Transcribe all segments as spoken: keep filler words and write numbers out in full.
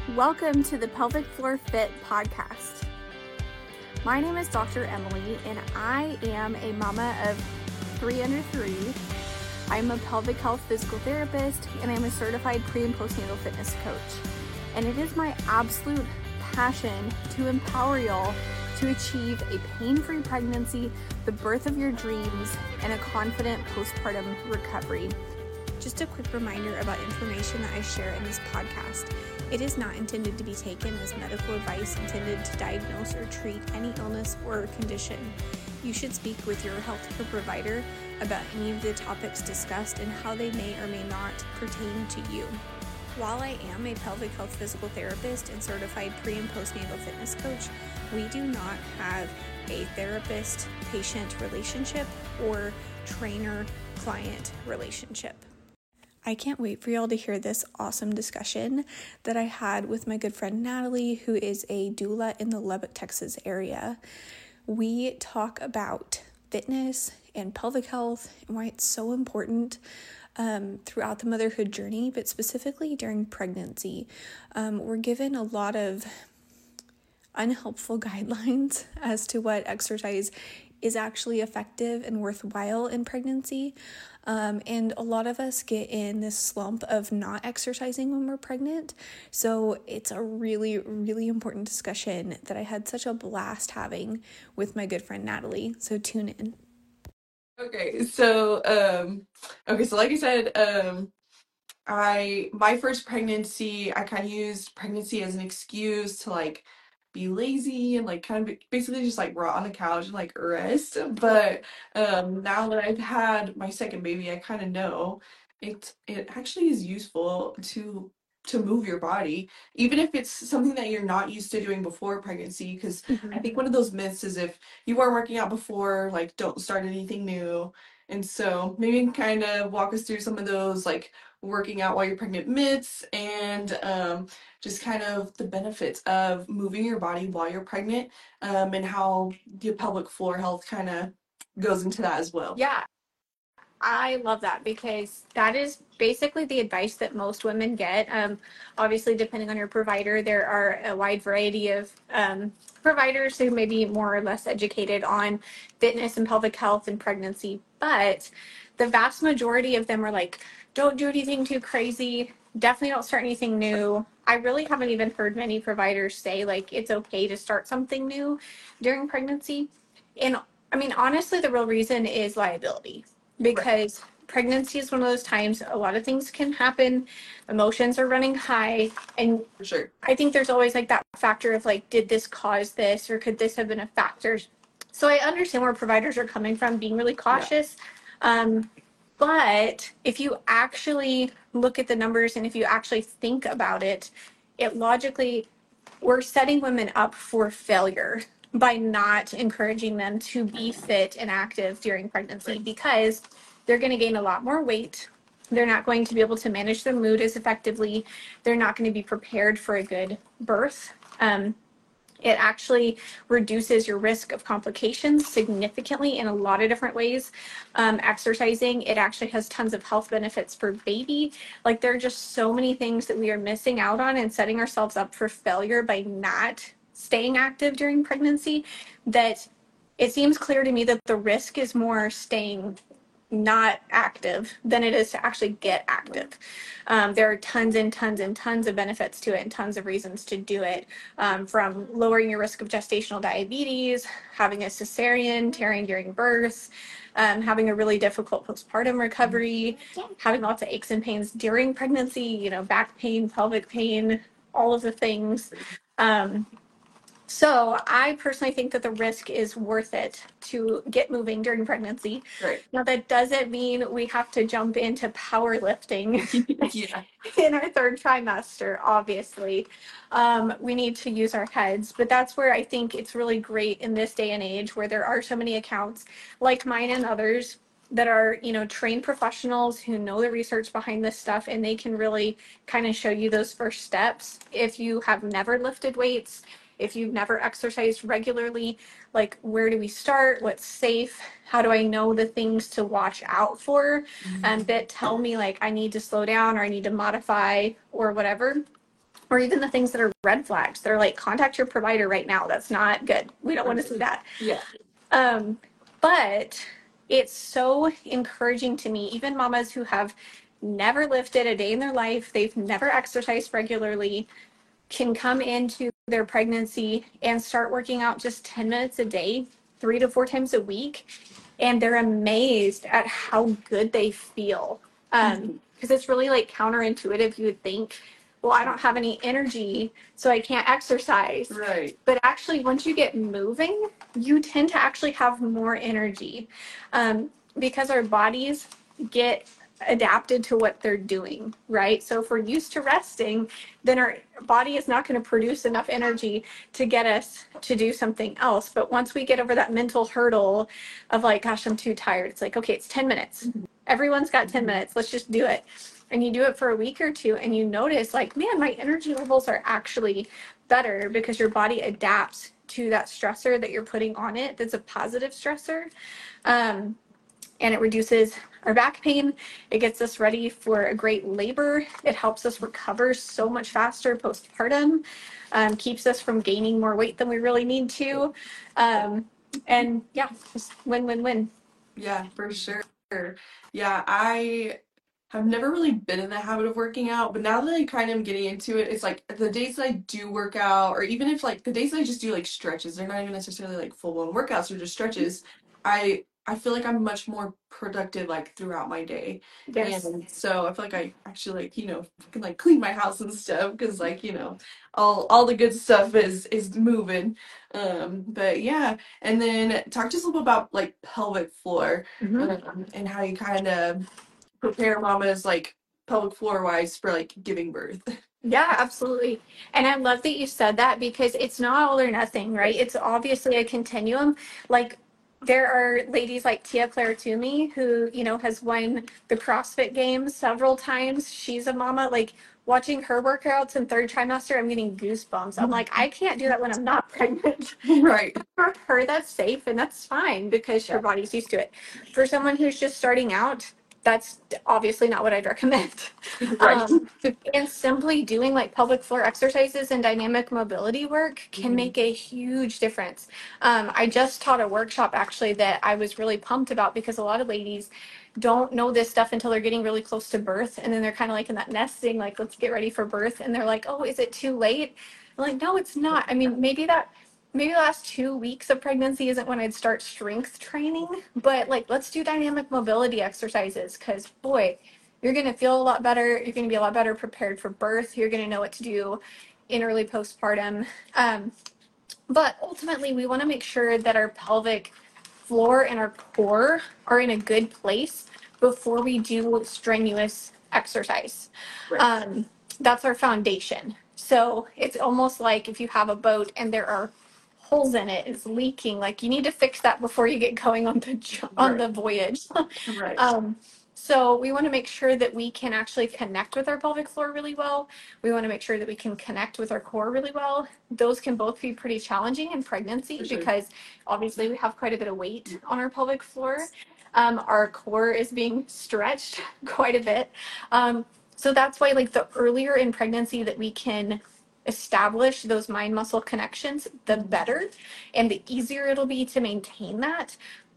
Welcome to the Pelvic Floor Fit podcast. My name is Doctor Emily, and I am a mama of three under three. I'm a pelvic health physical therapist, and I'm a certified pre- and postnatal fitness coach. And it is my absolute passion to empower y'all to achieve a pain-free pregnancy, the birth of your dreams, and a confident postpartum recovery. Just a quick reminder about information that I share in this podcast. It is not intended to be taken as medical advice intended to diagnose or treat any illness or condition. You should speak with your healthcare provider about any of the topics discussed and how they may or may not pertain to you. While I am a pelvic health physical therapist and certified pre- and postnatal fitness coach, we do not have a therapist-patient relationship or trainer-client relationship. I can't wait for y'all to hear this awesome discussion that I had with my good friend Natalie, who is a doula in the Lubbock, Texas area. We talk about fitness and pelvic health and why it's so important um, throughout the motherhood journey, but specifically during pregnancy. Um, we're given a lot of unhelpful guidelines as to what exercise is actually effective and worthwhile in pregnancy. Um, and a lot of us get in this slump of not exercising when we're pregnant. So it's a really, really important discussion that I had such a blast having with my good friend Natalie. So tune in. Okay, so um okay, so like I said, um I my first pregnancy, I kind of used pregnancy as an excuse to like be lazy and like kind of be, basically just like rot on the couch and like rest. But um now that I've had my second baby, I kind of know it it actually is useful to to move your body, even if it's something that you're not used to doing before pregnancy. Because I think one of those myths is if you weren't working out before, like don't start anything new. And so maybe you can kind of walk us through some of those like working out while you're pregnant myths and um, just kind of the benefits of moving your body while you're pregnant um, and how your pelvic floor health kind of goes into that as well. Yeah, I love that because that is basically the advice that most women get. Um, obviously, depending on your provider, there are a wide variety of um, providers who may be more or less educated on fitness and pelvic health and pregnancy. But the vast majority of them are like, don't do anything too crazy. Definitely don't start anything new. I really haven't even heard many providers say like it's okay to start something new during pregnancy. And I mean, honestly, the real reason is liability because right. Pregnancy is one of those times a lot of things can happen. Emotions are running high. And For sure. I think there's always like that factor of like, did this cause this or could this have been a factor? So I understand where providers are coming from, being really cautious. Yeah. Um, but if you actually look at the numbers and if you actually think about it, it logically, we're setting women up for failure by not encouraging them to be fit and active during pregnancy because they're going to gain a lot more weight. They're not going to be able to manage their mood as effectively. They're not going to be prepared for a good birth. Um, it actually reduces your risk of complications significantly in a lot of different ways. Um, exercising, it actually has tons of health benefits for baby. Like there are just so many things that we are missing out on and setting ourselves up for failure by not staying active during pregnancy that it seems clear to me that the risk is more staying not active than it is to actually get active. Um, there are tons and tons and tons of benefits to it and tons of reasons to do it, um, from lowering your risk of gestational diabetes, having a cesarean, tearing during birth, um, having a really difficult postpartum recovery, having lots of aches and pains during pregnancy, you know, back pain, pelvic pain, all of the things. Um, So I personally think that the risk is worth it to get moving during pregnancy. Right. Now that doesn't mean we have to jump into powerlifting Yeah. in our third trimester, obviously. Um, we need to use our heads, but that's where I think it's really great in this day and age where there are so many accounts like mine and others that are, you know, trained professionals who know the research behind this stuff, and they can really kind of show you those first steps. If you have never lifted weights, if you've never exercised regularly, like where do we start? What's safe? How do I know the things to watch out for? Mm-hmm. And that tell me like I need to slow down or I need to modify or whatever. or even the things that are red flags. They're like, contact your provider right now. That's not good. We don't want to see that. Yeah. Um, but it's so encouraging to me, even mamas who have never lifted a day in their life, they've never exercised regularly, can come into their pregnancy and start working out just ten minutes a day, three to four times a week. And they're amazed at how good they feel. Um, because it's really like counterintuitive. You would think, well, I don't have any energy, so I can't exercise. Right. But actually, once you get moving, you tend to actually have more energy, um, because our bodies get adapted to what they're doing, right? So if we're used to resting, then our body is not going to produce enough energy to get us to do something else. But once we get over that mental hurdle of like, gosh, I'm too tired, it's like, okay, it's ten minutes. Mm-hmm. Everyone's got ten minutes. Let's just do it. And you do it for a week or two, and you notice like, man, my energy levels are actually better because your body adapts to that stressor that you're putting on it. That's a positive stressor. Um, and it reduces our back pain. It gets us ready for a great labor. It helps us recover so much faster postpartum, um, keeps us from gaining more weight than we really need to. Um, and yeah, just win, win, win. Yeah, for sure. Yeah, I have never really been in the habit of working out, but now that I kind of am getting into it, it's like the days that I do work out, or even if like the days that I just do like stretches, they're not even necessarily like full blown workouts or just stretches. I I feel like I'm much more productive like throughout my day. Yes. And so I feel like I actually like, you know, can like clean my house and stuff because like, you know, all all the good stuff is is moving. Um, but yeah, and then talk to us a little about like pelvic floor. Mm-hmm. um, and how you kind of prepare mamas like pelvic floor wise for like giving birth. Yeah, absolutely. And I love that you said that because it's not all or nothing, right? It's obviously a continuum. Like there are ladies like Tia Claire Toomey who, you know, has won the CrossFit games several times. She's a mama. Like watching her workouts in third trimester, I'm getting goosebumps. I'm like, I can't do that when I'm not pregnant. Right. For her, that's safe and that's fine because her body's used to it. For someone who's just starting out, that's obviously not what I'd recommend. Right. Um, and simply doing like pelvic floor exercises and dynamic mobility work can mm-hmm. make a huge difference. Um, I just taught a workshop actually that I was really pumped about because a lot of ladies don't know this stuff until they're getting really close to birth. And then they're kind of like in that nesting, like, let's get ready for birth. And they're like, oh, is it too late? I'm like, no, it's not. I mean, maybe that maybe the last two weeks of pregnancy isn't when I'd start strength training, but like, let's do dynamic mobility exercises because boy, you're going to feel a lot better. You're going to be a lot better prepared for birth. You're going to know what to do in early postpartum. Um, but ultimately we want to make sure that our pelvic floor and our core are in a good place before we do strenuous exercise. Right. Um, that's our foundation. So it's almost like if you have a boat and there are holes in it, it's leaking, like you need to fix that before you get going on the on right. the voyage. Right. Um, so we want to make sure that we can actually connect with our pelvic floor really well. We want to make sure that we can connect with our core really well. Those can both be pretty challenging in pregnancy sure. because obviously we have quite a bit of weight on our pelvic floor. Um, our core is being stretched quite a bit. Um, so that's why like the earlier in pregnancy that we can establish those mind muscle connections, the better, and the easier it'll be to maintain that.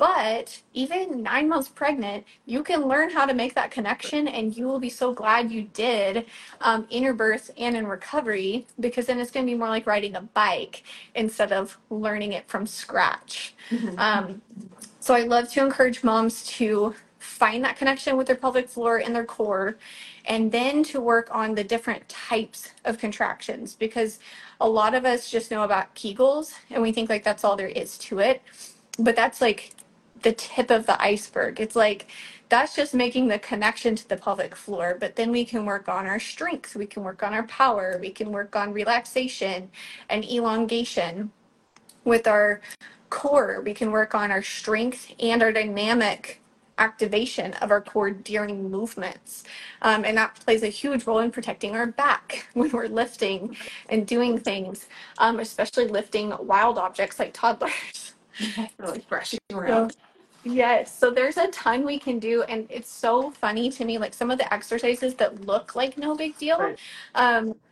But even nine months pregnant, you can learn how to make that connection, and you will be so glad you did um, in your birth and in recovery, because then it's going to be more like riding a bike instead of learning it from scratch. Mm-hmm. Um, so I love to encourage moms to find that connection with their pelvic floor and their core, and then to work on the different types of contractions, because a lot of us just know about Kegels and we think like that's all there is to it. But that's like the tip of the iceberg. It's like that's just making the connection to the pelvic floor, but then we can work on our strength, we can work on our power, we can work on relaxation and elongation. With our core, we can work on our strength and our dynamic activation of our core during movements. Um, and that plays a huge role in protecting our back when we're lifting and doing things, um, especially lifting wild objects like toddlers. Really thrashing around. So, yes, so there's a ton we can do, and it's so funny to me, like some of the exercises that look like no big deal. Right. Um,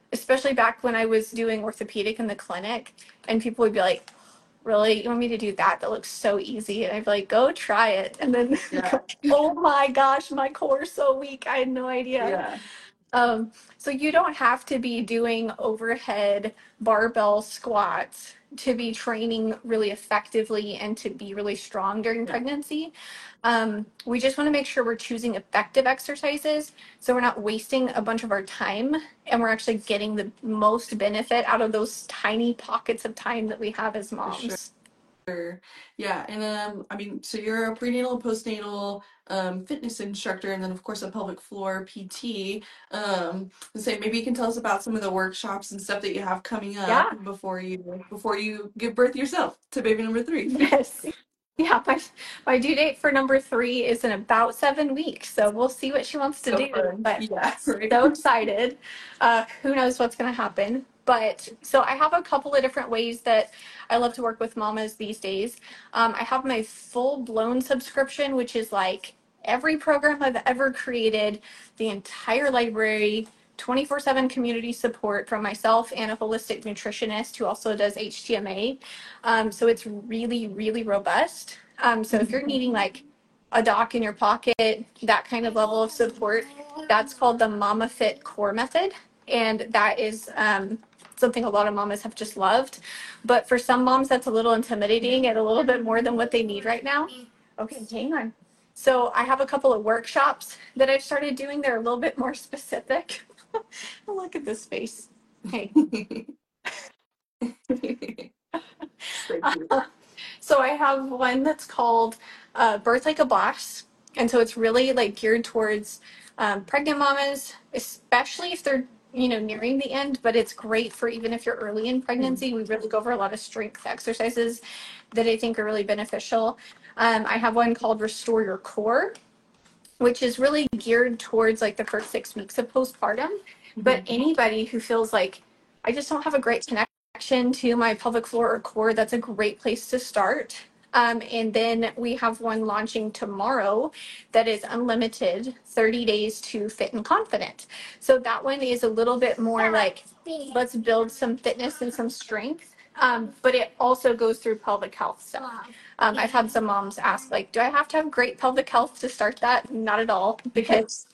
especially back when I was doing orthopedic in the clinic, and people would be like, really, you want me to do that? That looks so easy. And I'd be like, go try it. And then, Yeah. oh my gosh, my core is so weak. I had no idea. Yeah. Um, so you don't have to be doing overhead barbell squats to be training really effectively and to be really strong during Yeah. pregnancy. Um, we just want to make sure we're choosing effective exercises so we're not wasting a bunch of our time and we're actually getting the most benefit out of those tiny pockets of time that we have as For sure. moms. Yeah, and um, I mean, so you're a prenatal, postnatal um, fitness instructor, and then of course a pelvic floor P T. Um, and say maybe you can tell us about some of the workshops and stuff that you have coming up Yeah. before you before you give birth yourself to baby number three. Yes. Yeah, my, my due date for number three is in about seven weeks. So we'll see what she wants to So do. fun. But Yeah, right. so excited. Uh, who knows what's going to happen. But so I have a couple of different ways that I love to work with mamas these days. Um, I have my full blown subscription, which is like every program I've ever created, the entire library, twenty-four seven community support from myself and a holistic nutritionist who also does H T M A. Um, so it's really, really robust. Um, so if you're needing like a doc in your pocket, that kind of level of support, that's called the Mama Fit Core Method. And that is um, something a lot of mamas have just loved. But for some moms, that's a little intimidating and a little bit more than what they need right now. Okay, hang on. So I have a couple of workshops that I've started doing. They're a little bit more specific. Look at this face. Hey. Uh, so I have one that's called uh, Birth Like a Boss. And so it's really like geared towards um, pregnant mamas, especially if they're, you know, nearing the end, but it's great for even if you're early in pregnancy. We really go over a lot of strength exercises that I think are really beneficial. Um, I have one called Restore Your Core, which is really geared towards like the first six weeks of postpartum. But anybody who feels like I just don't have a great connection to my pelvic floor or core, that's a great place to start. Um, and then we have one launching tomorrow that is unlimited thirty days to fit and confident. So that one is a little bit more like, let's build some fitness and some strength. Um, but it also goes through pelvic health stuff. Um, I've had some moms ask, like, do I have to have great pelvic health to start that? Not at all, because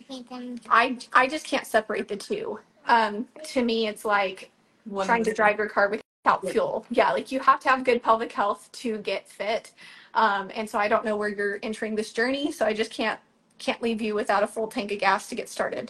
I I just can't separate the two. Um, to me, it's like One trying to drive your car without fuel. Yeah, like you have to have good pelvic health to get fit. Um, and so I don't know where you're entering this journey, so I just can't can't leave you without a full tank of gas to get started.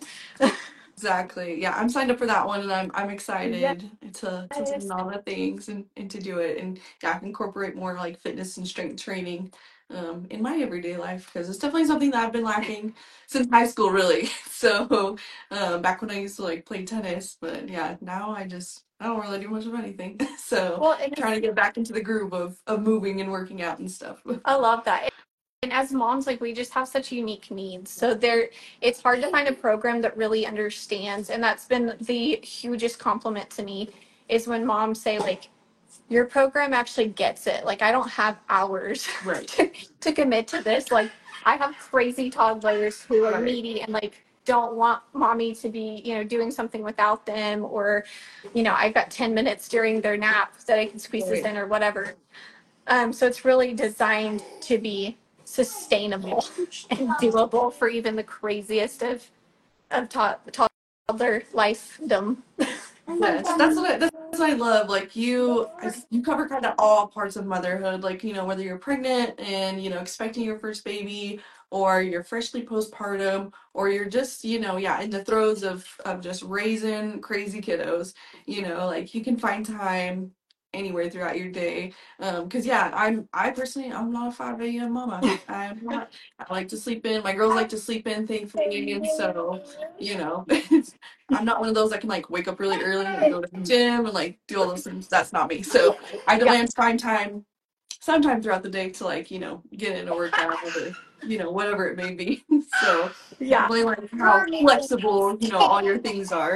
Exactly. Yeah, I'm signed up for that one, and I'm I'm excited Yeah. to to learn all the things and and to do it, and yeah, incorporate more like fitness and strength training um in my everyday life because it's definitely something that I've been lacking since high school, really. So um back when I used to like play tennis, but yeah, now I just I don't really do much of anything. So Well, and trying to get back into the groove of of moving and working out and stuff. I love that. And as moms, like we just have such unique needs. So there it's hard to find a program that really understands. And that's been the hugest compliment to me is when moms say, like, your program actually gets it. Like I don't have hours Right. to, to commit to this. Like I have crazy toddlers who are Right. needy and like don't want mommy to be, you know, doing something without them, or, you know, I've got ten minutes during their nap that I can squeeze this in or whatever. Um, so it's really designed to be sustainable and doable for even the craziest of of to- toddler lifedom. Yes, that's what I, that's what I love. Like you, I- you cover kind of all parts of motherhood. Like you know, whether you're pregnant and you know expecting your first baby, or you're freshly postpartum, or you're just you know yeah in the throes of of just raising crazy kiddos. You know, like you can find time anywhere throughout your day. Um, because yeah, I'm I personally I'm not a five a m mama. I'm not. I like to sleep in. My girls like to sleep in, thankfully, and so you know. I'm not one of those that can like wake up really early and go to the gym and like do all those things. That's not me. So I demand time time sometime throughout the day to like, you know, get in a workout or, you know, whatever it may be. So Yeah. definitely like how flexible, you know, all your things are.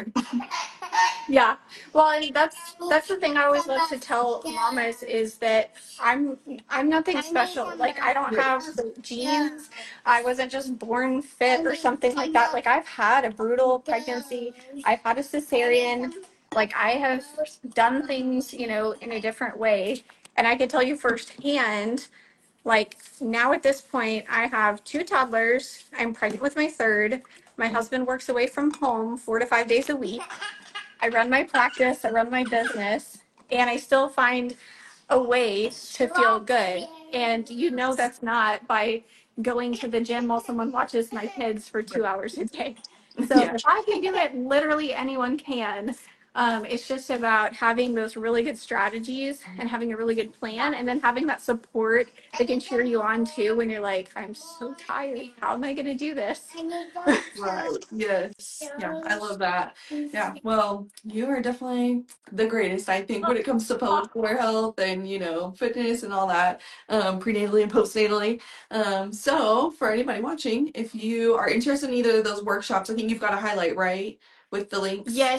Yeah. Well, and that's that's the thing I always love to tell mamas is that I'm I'm nothing special. Like I don't have the genes. I wasn't just born fit or something like that. Like I've had a brutal pregnancy. I've had a cesarean. Like I have done things, you know, in a different way. And I can tell you firsthand, like now at this point, I have two toddlers. I'm pregnant with my third. My husband works away from home four to five days a week. I run my practice, I run my business, and I still find a way to feel good. And you know that's not by going to the gym while someone watches my kids for two hours a day. So Yeah. if I can do it, literally anyone can. Um, it's just about having those really good strategies and having a really good plan, and then having that support that can cheer you on too when you're like, I'm so tired. How am I going to do this? Right. Yes. Yeah, I love that. Yeah. Well, you are definitely the greatest, I think, when it comes to pelvic floor health and, you know, fitness and all that, um, prenatally and postnatally. Um, so for anybody watching, if you are interested in either of those workshops, I think you've got a highlight, right? With the links. Yes.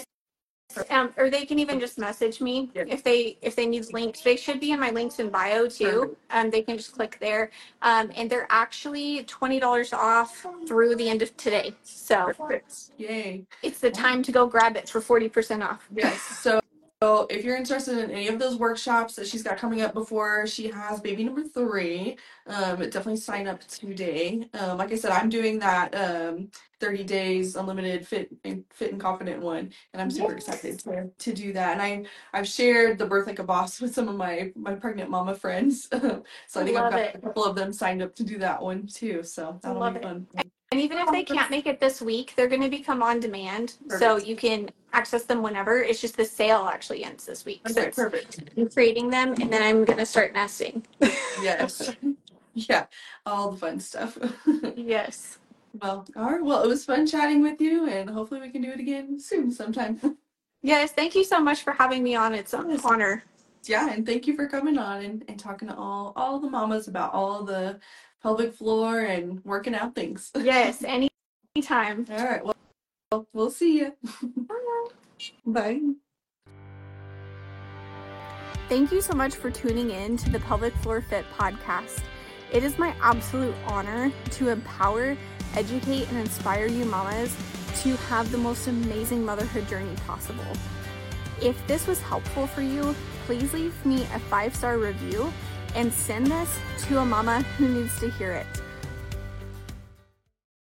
Um, or they can even just message me Yeah. if they if they need links. They should be in my links in bio too. Perfect. Um, they can just click there. Um, and they're actually twenty dollars off through the end of today. So Perfect. Yay. it's the time to go grab it for forty percent off. Yes. So So if you're interested in any of those workshops that she's got coming up before she has baby number three, um, definitely sign up today. Um, like I said, I'm doing that um, thirty days unlimited fit and fit and confident one, and I'm super Yes. excited to, to do that. And I I've shared the Birth Like a Boss with some of my my pregnant mama friends, so I think I've Love got it. a couple of them signed up to do that one too. So that'll Love be it. fun. And even if they can't make it this week, they're going to become on demand. So Perfect. you can access them whenever. It's just the sale actually ends this week. So Okay, it's perfect. I'm creating them, and then I'm going to start nesting. Yes. Yeah, all the fun stuff. Yes. Well, all right. Well, it was fun chatting with you, and hopefully we can do it again soon sometime. Yes. Thank you so much for having me on. It's an honor. Yeah, and thank you for coming on and, and talking to all all the mamas about all the pelvic floor and working out things. Yes. Any anytime. All right. Well, we'll see you. Bye. Thank you so much for tuning in to the Pelvic Floor Fit podcast. It is my absolute honor to empower, educate, and inspire you mamas to have the most amazing motherhood journey possible. If this was helpful for you, please leave me a five-star review and send this to a mama who needs to hear it.